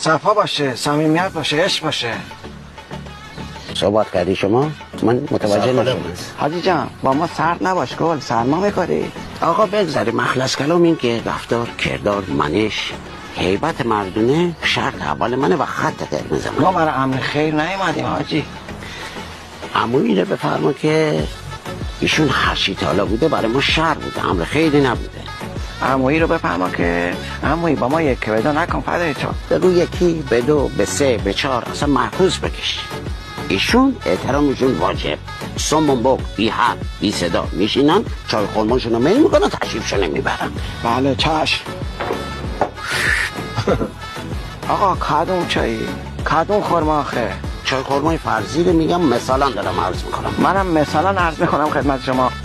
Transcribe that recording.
صفا باشه، صمیمیت باشه، عشق باشه. صحبت کردی شما؟ من متوجه نشدم. حاجی جان با ما سرد نباش گل، سرما میکنی. آقا بگذاری مخلص کلام این که رفتار کردار منش هیبت مردونه شرط اول منه و خط قرمز ما منه. برای امر خیر نیومدیم حاجی. عمویی رو بفرما که ایشون هر چی تا حالا بوده برای ما شر بوده، امر خیلی نبوده. عمویی رو بفرما که عمویی با ما یک بدو نکن فدای تو. بگو یکی، به دو، به سه، به چهار، اصلا محفوظ بکش. ایشون احترامشون واجب. سمون بک بی حرف بی صدا میشینن، چای خورماشون رو میل میکنن، تشریفشون میبرن. بله چشم. آقا کدوم چایی؟ کدوم خورما آخه؟ چای خورمای فرضی رو میگم، مثلا دارم عرض میکنم. منم مثلا عرض میکنم خدمت شما.